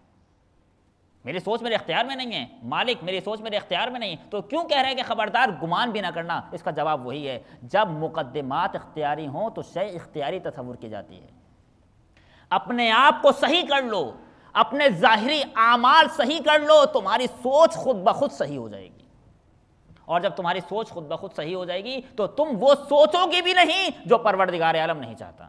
میری سوچ میرے اختیار میں نہیں ہے، مالک میری سوچ میرے اختیار میں نہیں، تو کیوں کہہ رہے ہیں کہ خبردار گمان بھی نہ کرنا؟ اس کا جواب وہی ہے، جب مقدمات اختیاری ہوں تو شے اختیاری تصور کی جاتی ہے. اپنے آپ کو صحیح کر لو، اپنے ظاہری اعمال صحیح کر لو، تمہاری سوچ خود بخود صحیح ہو جائے گی. اور جب تمہاری سوچ خود بخود صحیح ہو جائے گی تو تم وہ سوچو گے بھی نہیں جو پروردگار عالم نہیں چاہتا.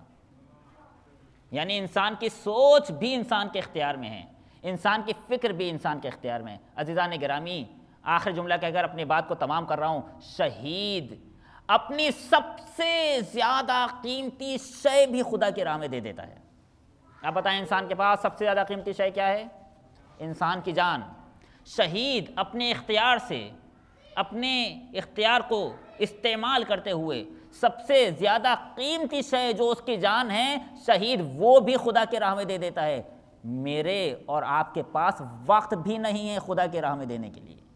یعنی انسان کی سوچ بھی انسان کے اختیار میں ہے، انسان کی فکر بھی انسان کے اختیار میں. عزیزان گرامی، آخر جملہ کہہ کر اپنی بات کو تمام کر رہا ہوں. شہید اپنی سب سے زیادہ قیمتی شے بھی خدا کی راہ میں دے دیتا ہے. آپ بتائیں انسان کے پاس سب سے زیادہ قیمتی شے کیا ہے؟ انسان کی جان. شہید اپنے اختیار سے، اپنے اختیار کو استعمال کرتے ہوئے سب سے زیادہ قیمتی شے جو اس کی جان ہے، شہید وہ بھی خدا کی راہ میں دے دیتا ہے. میرے اور آپ کے پاس وقت بھی نہیں ہے خدا کی راہ میں دینے کے لیے.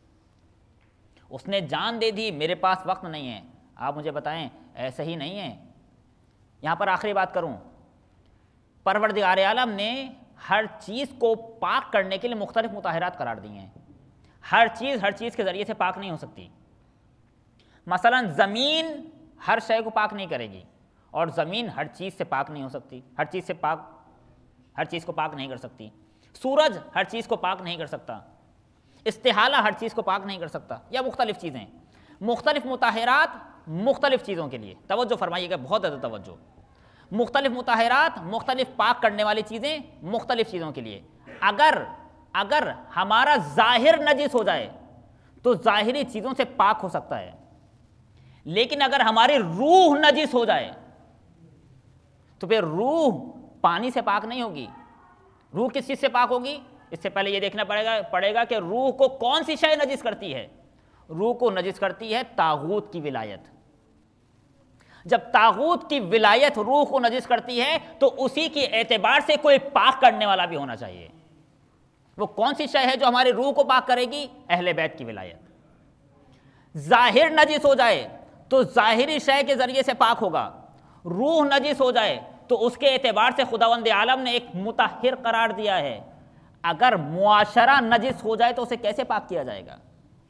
اس نے جان دے دی، میرے پاس وقت نہیں ہے. آپ مجھے بتائیں ایسا ہی نہیں ہے؟ یہاں پر آخری بات کروں. پروردگار عالم نے ہر چیز کو پاک کرنے کے لیے مختلف مطہرات قرار دی ہیں. ہر چیز کے ذریعے سے پاک نہیں ہو سکتی. مثلا زمین ہر شے کو پاک نہیں کرے گی، اور زمین ہر چیز سے پاک نہیں ہو سکتی، ہر چیز کو پاک نہیں کر سکتی. سورج ہر چیز کو پاک نہیں کر سکتا. استحالہ ہر چیز کو پاک نہیں کر سکتا. یا مختلف چیزیں، مختلف مطہرات مختلف چیزوں کے لیے. توجہ فرمائیے گا، بہت زیادہ توجہ. مختلف مطہرات، مختلف پاک کرنے والی چیزیں مختلف چیزوں کے لیے. اگر ہمارا ظاہر نجس ہو جائے تو ظاہری چیزوں سے پاک ہو سکتا ہے، لیکن اگر ہماری روح نجس ہو جائے تو پھر روح پانی سے پاک نہیں ہوگی. روح کس چیز سے پاک ہوگی؟ اس سے پہلے یہ دیکھنا پڑے گا کہ روح کو کون سی شے نجس کرتی ہے. روح کو نجس کرتی ہے طاغوت کی ولایت. جب طاغوت کی ولایت روح کو نجس کرتی ہے تو اسی کے اعتبار سے کوئی پاک کرنے والا بھی ہونا چاہیے. وہ کون سی شے ہے جو ہماری روح کو پاک کرے گی؟ اہل بیت کی ولایت. ظاہر نجس ہو جائے تو ظاہری شے کے ذریعے سے پاک ہوگا. روح نجس ہو جائے تو اس کے اعتبار سے خداوند عالم نے ایک مطہر قرار دیا ہے. اگر معاشرہ نجس ہو جائے تو اسے کیسے پاک کیا جائے گا؟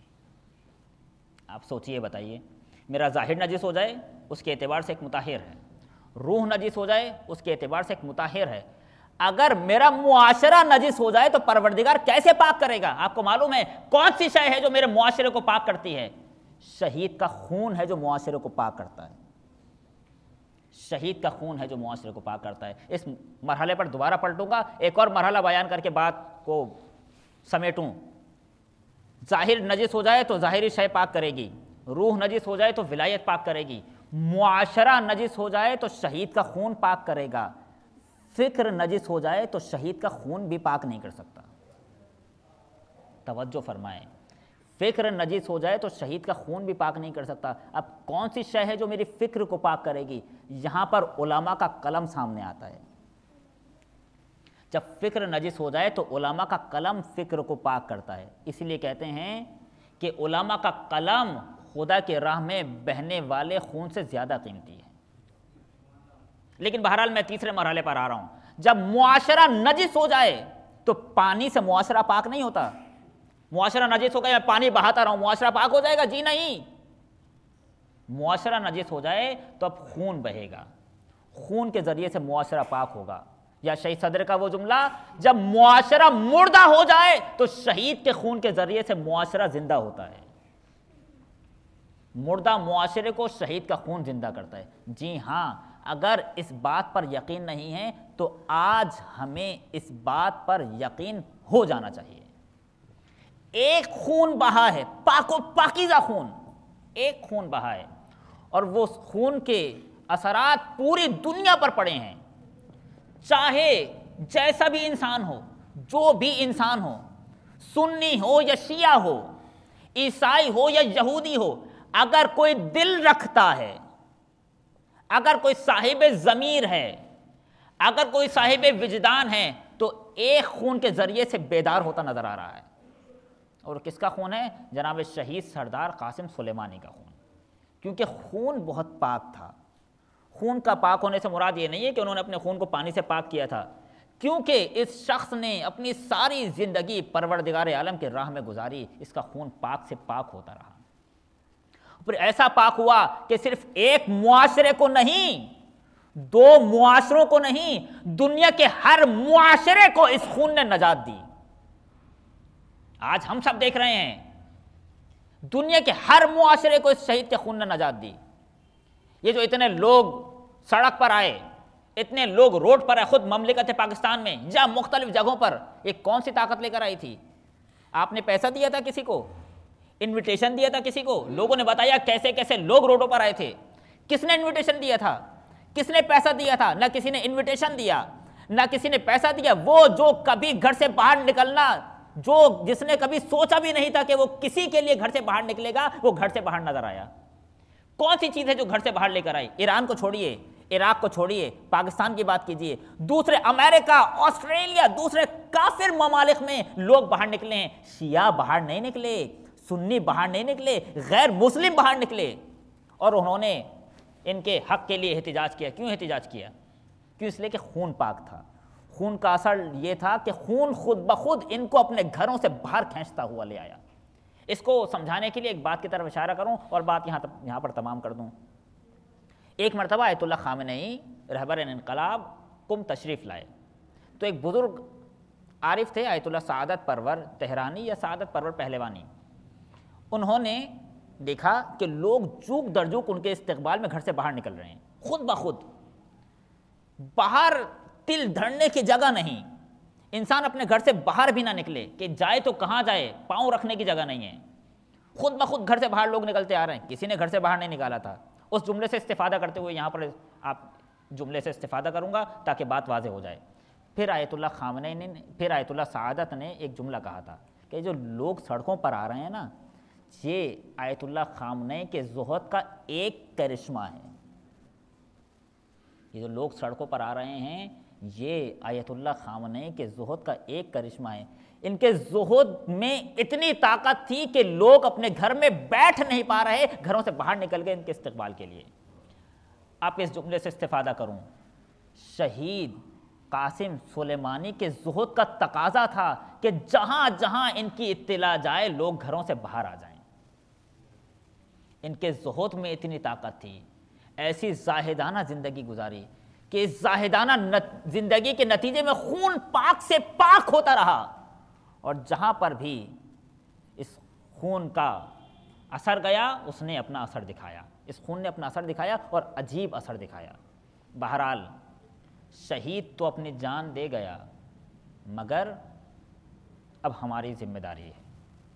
آپ سوچئے بتائیے. میرا ظاہر نجس ہو جائے اس کے اعتبار سے ایک مطہر ہے. روح نجس ہو جائے اس کے اعتبار سے ایک مطہر ہے. اگر میرا معاشرہ نجس ہو جائے تو پروردگار کیسے پاک کرے گا؟ آپ کو معلوم ہے کون سی شے ہے جو میرے معاشرے کو پاک کرتی ہے؟ شہید کا خون ہے جو معاشرے کو پاک کرتا ہے. شہید کا خون ہے جو معاشرے کو پاک کرتا ہے. اس مرحلے پر دوبارہ پلٹوں گا, ایک اور مرحلہ بیان کر کے بات کو سمیٹوں. ظاہر نجس ہو جائے تو ظاہری شے پاک کرے گی, روح نجس ہو جائے تو ولایت پاک کرے گی, معاشرہ نجس ہو جائے تو شہید کا خون پاک کرے گا, فکر نجس ہو جائے تو شہید کا خون بھی پاک نہیں کر سکتا. توجہ فرمائیں, فکر نجس ہو جائے تو شہید کا خون بھی پاک نہیں کر سکتا. اب کون سی شے ہے جو میری فکر کو پاک کرے گی؟ یہاں پر علماء کا قلم سامنے آتا ہے. جب فکر نجس ہو جائے تو علماء کا قلم فکر کو پاک کرتا ہے. اس لیے کہتے ہیں کہ علماء کا قلم خدا کے راہ میں بہنے والے خون سے زیادہ قیمتی ہے. لیکن بہرحال میں تیسرے مرحلے پر آ رہا ہوں. جب معاشرہ نجس ہو جائے تو پانی سے معاشرہ پاک نہیں ہوتا. معاشرہ نجس ہو گیا, میں پانی بہاتا رہا ہوں, معاشرہ پاک ہو جائے گا؟ جی نہیں. معاشرہ نجس ہو جائے تو اب خون بہے گا, خون کے ذریعے سے معاشرہ پاک ہوگا. یا شہید صدر کا وہ جملہ, جب معاشرہ مردہ ہو جائے تو شہید کے خون کے ذریعے سے معاشرہ زندہ ہوتا ہے. مردہ معاشرے کو شہید کا خون زندہ کرتا ہے. جی ہاں, اگر اس بات پر یقین نہیں ہے تو آج ہمیں اس بات پر یقین ہو جانا چاہیے. ایک خون بہا ہے, پاک و پاکیزہ خون, ایک خون بہا ہے, اور وہ خون کے اثرات پوری دنیا پر پڑے ہیں. چاہے جیسا بھی انسان ہو, جو بھی انسان ہو, سنی ہو یا شیعہ ہو, عیسائی ہو یا یہودی ہو, اگر کوئی دل رکھتا ہے, اگر کوئی صاحب ضمیر ہے, اگر کوئی صاحب وجدان ہے, تو ایک خون کے ذریعے سے بیدار ہوتا نظر آ رہا ہے. اور کس کا خون ہے؟ جناب شہید سردار قاسم سلیمانی کا خون. کیونکہ خون بہت پاک تھا. خون کا پاک ہونے سے مراد یہ نہیں ہے کہ انہوں نے اپنے خون کو پانی سے پاک کیا تھا, کیونکہ اس شخص نے اپنی ساری زندگی پروردگار عالم کے راہ میں گزاری, اس کا خون پاک سے پاک ہوتا رہا. پھر ایسا پاک ہوا کہ صرف ایک معاشرے کو نہیں, دو معاشروں کو نہیں, دنیا کے ہر معاشرے کو اس خون نے نجات دی. آج ہم سب دیکھ رہے ہیں, دنیا کے ہر معاشرے کو اس شہید کے خون نے نجات دی. یہ جو اتنے لوگ سڑک پر آئے, اتنے لوگ روڈ پر آئے, خود مملکت پاکستان میں یا مختلف جگہوں پر, یہ کون سی طاقت لے کر آئی تھی؟ آپ نے پیسہ دیا تھا کسی کو؟ انویٹیشن دیا تھا کسی کو؟ لوگوں نے بتایا کیسے کیسے لوگ روڈوں پر آئے تھے. کس نے انویٹیشن دیا تھا؟ کس نے پیسہ دیا تھا؟ نہ کسی نے انویٹیشن دیا, نہ کسی نے پیسہ دیا. وہ جو کبھی گھر سے باہر نکلنا, جس نے کبھی سوچا بھی نہیں تھا کہ وہ کسی کے لیے گھر سے باہر نکلے گا, وہ گھر سے باہر نظر آیا. کون سی چیز ہے جو گھر سے باہر لے کر آئی؟ ایران کو چھوڑیے, عراق کو چھوڑیے, پاکستان کی بات کیجئے, دوسرے امریکہ, آسٹریلیا, دوسرے کافر ممالک میں لوگ باہر نکلے ہیں. شیعہ باہر نہیں نکلے, سنی باہر نہیں نکلے, غیر مسلم باہر نکلے, اور انہوں نے ان کے حق کے لیے احتجاج کیا. کیوں احتجاج کیا؟ کیوں؟ اس لیے کہ خون پاک تھا. خون کا اثر یہ تھا کہ خون خود بخود ان کو اپنے گھروں سے باہر کھینچتا ہوا لے آیا. اس کو سمجھانے کے لیے ایک بات کی طرف اشارہ کروں اور بات یہاں پر تمام کر دوں. ایک مرتبہ آیت اللہ خامنئی رہبر انقلاب قم تشریف لائے, تو ایک بزرگ عارف تھے آیت اللہ سعادت پرور تہرانی یا سعادت پرور پہلوانی. انہوں نے دیکھا کہ لوگ جوک در جوک ان کے استقبال میں گھر سے باہر نکل رہے ہیں, خود بخود. باہر تل دھرنے کی جگہ نہیں, انسان اپنے گھر سے باہر بھی نہ نکلے, کہ جائے تو کہاں جائے, پاؤں رکھنے کی جگہ نہیں ہے. خود بخود گھر سے باہر لوگ نکلتے آ رہے ہیں، کسی نے گھر سے باہر نہیں نکالا تھا۔ اس جملے سے استفادہ کرتے ہوئے یہاں پر آپ جملے سے استفادہ کروں گا تاکہ بات واضح ہو جائے۔ پھر آیت اللہ سعادت نے ایک جملہ کہا تھا کہ جو لوگ سڑکوں پر آ رہے ہیں نا، یہ آیت اللہ خامنئی کے زہد کا ایک کرشمہ ہے۔ یہ جو لوگ سڑکوں پر آ رہے ہیں یہ آیت اللہ خامنئی کے زہد کا ایک کرشمہ ہے۔ ان کے زہد میں اتنی طاقت تھی کہ لوگ اپنے گھر میں بیٹھ نہیں پا رہے، گھروں سے باہر نکل گئے ان کے استقبال کے لیے۔ آپ اس جملے سے استفادہ کروں، شہید قاسم سلیمانی کے زہد کا تقاضا تھا کہ جہاں جہاں ان کی اطلاع جائے لوگ گھروں سے باہر آ جائیں۔ ان کے زہد میں اتنی طاقت تھی، ایسی زاہدانہ زندگی گزاری کہ اس زاہدانہ زندگی کے نتیجے میں خون پاک سے پاک ہوتا رہا، اور جہاں پر بھی اس خون کا اثر گیا اس نے اپنا اثر دکھایا، اس خون نے اپنا اثر دکھایا اور عجیب اثر دکھایا۔ بہرحال شہید تو اپنی جان دے گیا، مگر اب ہماری ذمہ داری ہے۔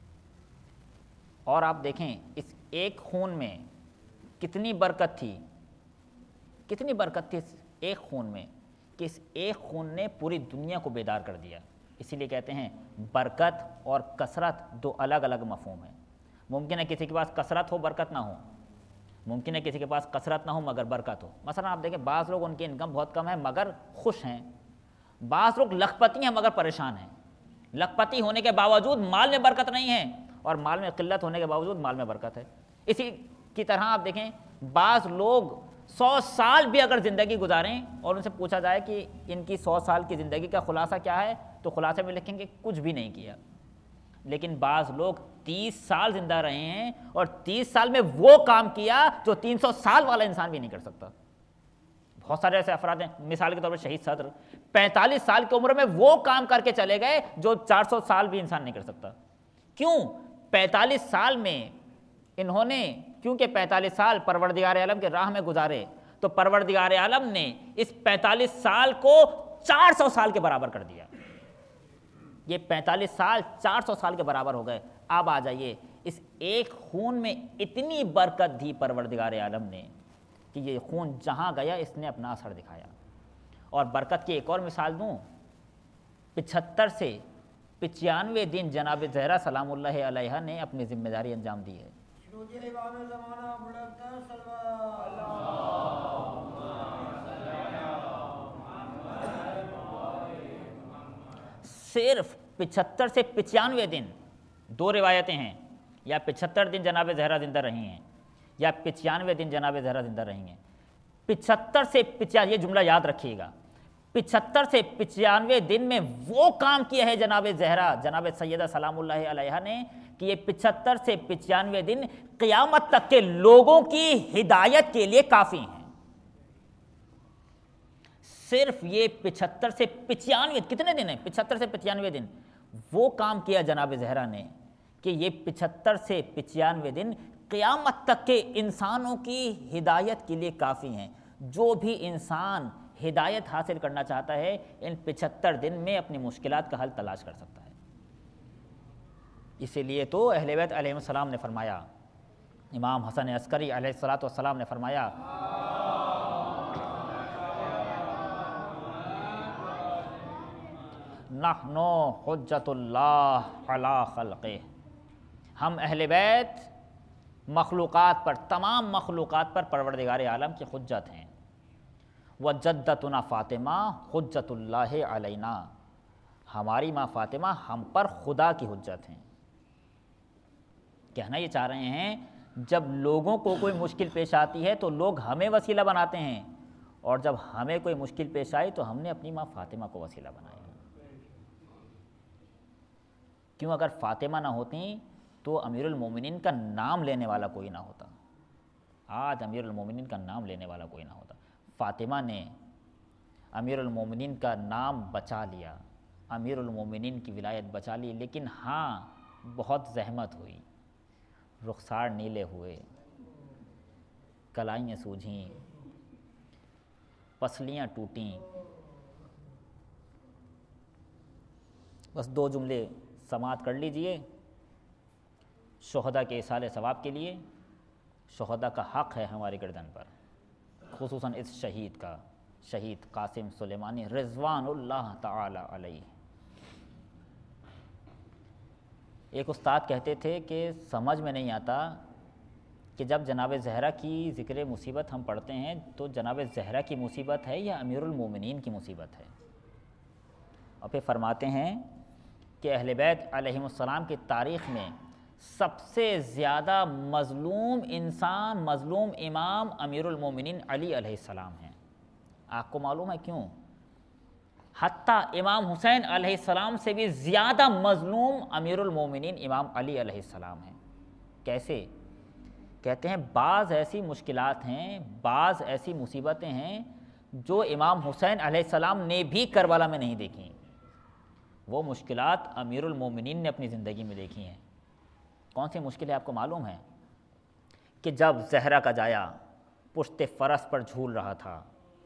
اور آپ دیکھیں اس ایک خون میں کتنی برکت تھی، کتنی برکت تھی اس ایک خون میں، کہ اس ایک خون نے پوری دنیا کو بیدار کر دیا۔ اسی لیے کہتے ہیں برکت اور کثرت دو الگ الگ مفہوم ہیں۔ ممکن ہے کسی کے پاس کثرت ہو برکت نہ ہو، ممکن ہے کسی کے پاس کثرت نہ ہو مگر برکت ہو۔ مثلا آپ دیکھیں بعض لوگ ان کی انکم بہت کم ہے مگر خوش ہیں، بعض لوگ لکھپتی ہیں مگر پریشان ہیں، لکھپتی ہونے کے باوجود مال میں برکت نہیں ہے اور مال میں قلت ہونے کے باوجود مال میں برکت ہے۔ اسی کی طرح آپ دیکھیں بعض لوگ 100 سال بھی اگر زندگی گزاریں اور ان سے پوچھا جائے کہ ان کی 100 سال کی زندگی کا خلاصہ کیا ہے تو خلاصے میں لکھیں گے کچھ بھی نہیں کیا۔ لیکن بعض لوگ 30 سال زندہ رہے ہیں اور 30 سال میں وہ کام کیا جو 300 سال والا انسان بھی نہیں کر سکتا۔ بہت سارے ایسے افراد ہیں، مثال کے طور پر شہید صدر 45 سال کی عمر میں وہ کام کر کے چلے گئے جو 400 سال بھی انسان نہیں کر سکتا۔ کیوں؟ 45 سال میں انہوں نے، کیونکہ 45 سال پروردگار عالم کے راہ میں گزارے تو پروردگار عالم نے اس 45 سال کو 400 سال کے برابر کر دیا۔ یہ 45 سال 400 سال کے برابر ہو گئے۔ اب آ جائیے اس ایک خون میں اتنی برکت دی پروردگار عالم نے کہ یہ خون جہاں گیا اس نے اپنا اثر دکھایا۔ اور برکت کی ایک اور مثال دوں، 75 سے 95 دن جناب زہرا سلام اللہ علیہا نے اپنی ذمہ داری انجام دی ہے۔ صرف 75 سے 95 دن، دو روایتیں ہیں، یا 75 دن جناب زہرا زندہ رہی ہیں یا 95 دن جناب زہرا زندہ رہی ہیں۔ 75 سے 95، یہ جملہ یاد رکھیے گا، 75 سے 95 دن میں وہ کام کیا ہے جناب زہرا، جناب سیدہ سلام اللہ علیہا نے، کہ یہ 75 سے 95 دن قیامت تک کے لوگوں کی ہدایت کے لیے کافی ہیں۔ صرف یہ 75 سے 95 کتنے دن ہیں؟ 75 سے 95 دن وہ کام کیا جناب زہرا نے کہ یہ 75 سے 95 دن قیامت تک کے انسانوں کی ہدایت کے لیے کافی ہیں۔ جو بھی انسان ہدایت حاصل کرنا چاہتا ہے ان 75 دن میں اپنی مشکلات کا حل تلاش کر سکتا ہے۔ اسی لیے تو اہل بیت علیہ السلام نے فرمایا، امام حسن عسکری علیہ السلام نے فرمایا، نحن حجت اللہ علی خلقہ، ہم اہل بیت مخلوقات پر، تمام مخلوقات پر پروردگار عالم کی حجت ہیں۔ وجدتنا فاطمہ حجت اللہ علینا، ہماری ماں فاطمہ ہم پر خدا کی حجت ہیں۔ کہنا یہ چاہ رہے ہیں جب لوگوں کو کوئی مشکل پیش آتی ہے تو لوگ ہمیں وسیلہ بناتے ہیں، اور جب ہمیں کوئی مشکل پیش آئی تو ہم نے اپنی ماں فاطمہ کو وسیلہ بنایا۔ کیوں؟ اگر فاطمہ نہ ہوتی تو امیر المومنین کا نام لینے والا کوئی نہ ہوتا، آج امیر المومنین کا نام لینے والا کوئی نہ ہوتا۔ فاطمہ نے امیر المومنین کا نام بچا لیا، امیر المومنین کی ولایت بچا لی، لیکن ہاں بہت زحمت ہوئی، رخسار نیلے ہوئے، کلائیاں سوجھیں، پسلیاں ٹوٹیں۔ بس دو جملے سماعت کر لیجئے۔ شہداء کے ایصال ثواب کے لیے شہداء کا حق ہے ہماری گردن پر، خصوصاً اس شہید کا، شہید قاسم سلیمانی رضوان اللہ تعالی علیہ۔ ایک استاد کہتے تھے کہ سمجھ میں نہیں آتا کہ جب جناب زہرا کی ذکر مصیبت ہم پڑھتے ہیں تو جناب زہرا کی مصیبت ہے یا امیر المومنین کی مصیبت ہے؟ اور پھر فرماتے ہیں کہ اہل بیت علیہم السلام کی تاریخ میں سب سے زیادہ مظلوم انسان، مظلوم امام امیر المومنین علی علیہ السلام ہیں۔ آپ کو معلوم ہے کیوں؟ حتیٰ امام حسین علیہ السلام سے بھی زیادہ مظلوم امیر المومنین امام علی علیہ السلام ہیں۔ کیسے؟ کہتے ہیں بعض ایسی مشکلات ہیں، بعض ایسی مصیبتیں ہیں جو امام حسین علیہ السلام نے بھی کربلا میں نہیں دیکھیں، وہ مشکلات امیر المومنین نے اپنی زندگی میں دیکھی ہیں۔ کون سی مشکلیں آپ کو معلوم ہیں؟ کہ جب زہرا کا جایا پشت فرس پر جھول رہا تھا،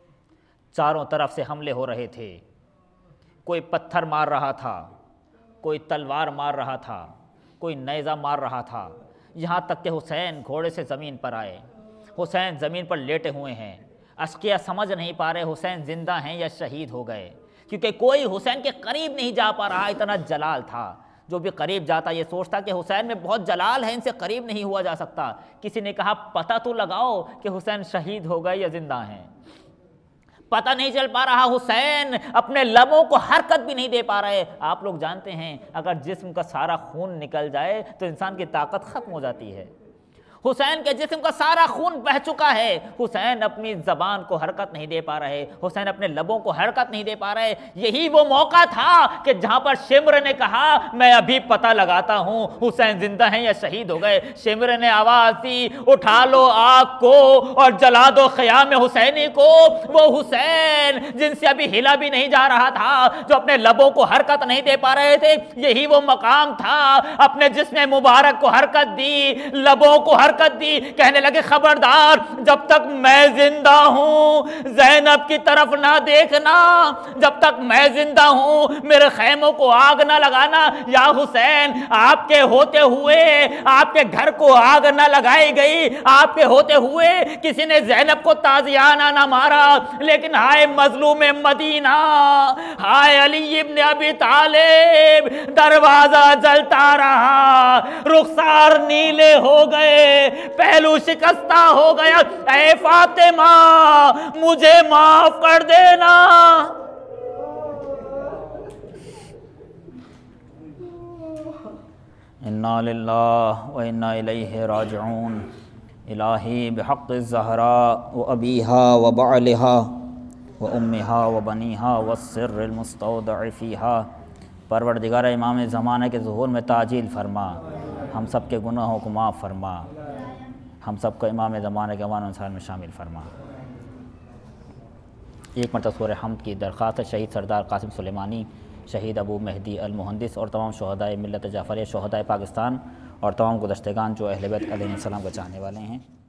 چاروں طرف سے حملے ہو رہے تھے، کوئی پتھر مار رہا تھا، کوئی تلوار مار رہا تھا، کوئی نیزہ مار رہا تھا، یہاں تک کہ حسین گھوڑے سے زمین پر آئے، حسین زمین پر لیٹے ہوئے ہیں، اشقیاء سمجھ نہیں پا رہے حسین زندہ ہیں یا شہید ہو گئے، کیونکہ کوئی حسین کے قریب نہیں جا پا رہا، اتنا جلال تھا۔ جو بھی قریب جاتا یہ سوچتا کہ حسین میں بہت جلال ہے، ان سے قریب نہیں ہوا جا سکتا۔ کسی نے کہا پتہ تو لگاؤ کہ حسین شہید ہو گئے یا زندہ ہیں، پتہ نہیں چل پا رہا، حسین اپنے لبوں کو حرکت بھی نہیں دے پا رہے۔ آپ لوگ جانتے ہیں اگر جسم کا سارا خون نکل جائے تو انسان کی طاقت ختم ہو جاتی ہے۔ حسین کے جسم کا سارا خون بہہ چکا ہے، حسین اپنی زبان کو حرکت نہیں دے پا رہے، حسین اپنے لبوں کو حرکت نہیں دے پا رہے۔ یہی وہ موقع تھا کہ جہاں پر شمر نے کہا میں ابھی پتہ لگاتا ہوں حسین زندہ ہیں یا شہید ہو گئے۔ شمر نے آواز دی اٹھا لو آگ کو اور جلا دو خیام حسینی کو۔ وہ حسین جن سے ابھی ہلا بھی نہیں جا رہا تھا، جو اپنے لبوں کو حرکت نہیں دے پا رہے تھے، یہی وہ مقام تھا۔ اپنے جسم مبارک کو حرکت دی، لبوں کو حرکت دی، کہنے لگے خبردار جب تک میں زندہ ہوں زینب کی طرف نہ دیکھنا، جب تک میں زندہ ہوں میرے خیموں کو آگ نہ لگانا۔ یا حسین آپ کے ہوتے ہوئے آپ کے گھر کو آگ نہ لگائی گئی، آپ کے ہوتے ہوئے کسی نے زینب کو تازیانہ نہ مارا، لیکن ہائے مظلوم مدینہ، ہائے علی ابن ابی طالب، دروازہ جلتا رہا، رخسار نیلے ہو گئے، پہلو شکستہ ہو گیا، اے فاطمہ مجھے معاف کر دینا۔ انا للہ و انا الیہ راجعون۔ الہی بحق الزہراء و ابیہا و بعلہا و امہا و بنیہا والسر المستودع فیہا، پروردگار امام زمانہ کے ظہور میں تعجیل فرما، ہم سب کے گناہوں کو معاف فرما، ہم سب کو امام زمانہ کے امان انصار میں شامل فرما۔ ایک مرتبہ سورہ حمد کی درخواست ہے شہید سردار قاسم سلیمانی، شہید ابو مہدی المہندس اور تمام شہدائے ملت جعفریہ، شہدائے پاکستان اور تمام گزشتگان جو اہل بیت علیہ السلام کے چاہنے والے ہیں۔